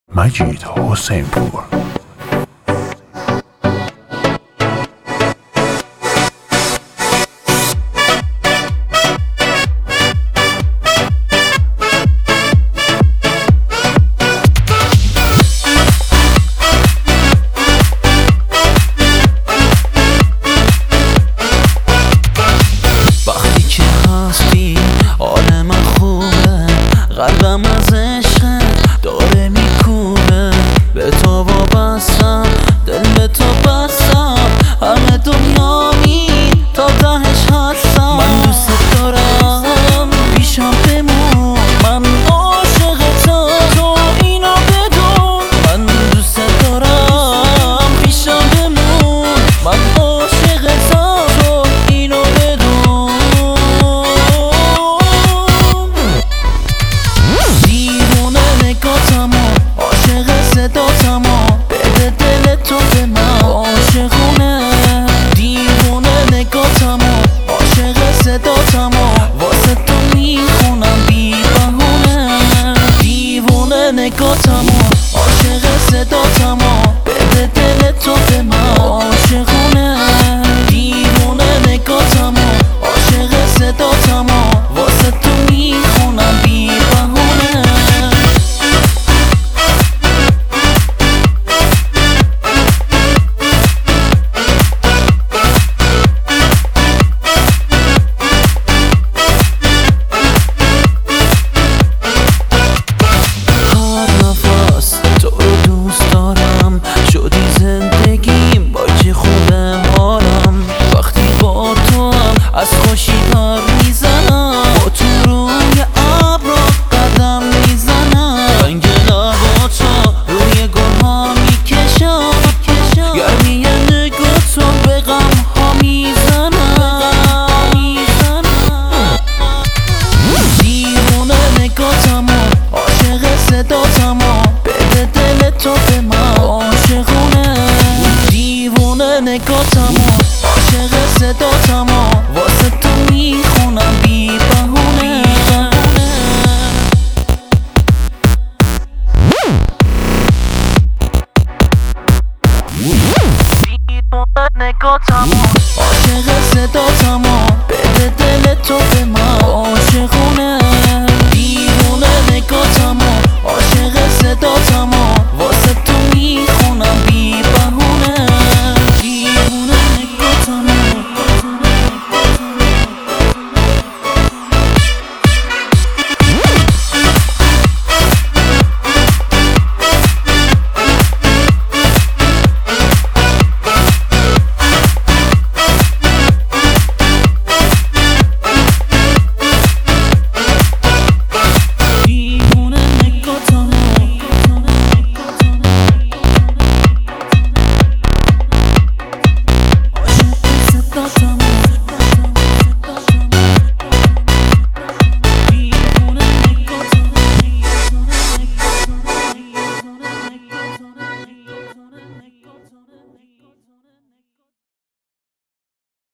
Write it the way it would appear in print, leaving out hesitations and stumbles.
مجید حسین پور. قلبم از عشقت داره میکوبه، به تو وابستم، دل به تو بستم، همه دنیایی تا تهش هستم. من دوست دارم پیشم بمون، من عاشقتم، تو اینو بدون. من دوست دارم پیشم بمون، من عاشقتم، تو اینو بدون. عاشق صداتمو بده دل تو به من، عاشقونه دیوونه نگاتمو، عاشق صداتمو واسه تو میخونم بی بهونه. دیوونه نگاتمو، عاشق صداتمو بده دل تو به من، عاشقونه دیوونه نگاتمو، عاشق صداتمو واسه تو میخونم بی بهونه. شدی زندگیم باجی خوبه حالم، وقتی با تو هم از خوشی دار میزنم، با تو روی ابرا قدم میزنم، رنگ لبا تو روی گلها میکشم، گرمی نگاه تو به غم ها میزنم. دیوونه نگاتمو، عاشق صداتمو بده دل تو به من، عاشقونه دیوونه نگاتمو، عاشق صداتمو واسه تو میخونم بی بهونه. دیوونه نگاتمو، عاشق صداتمو بده دل تو به من.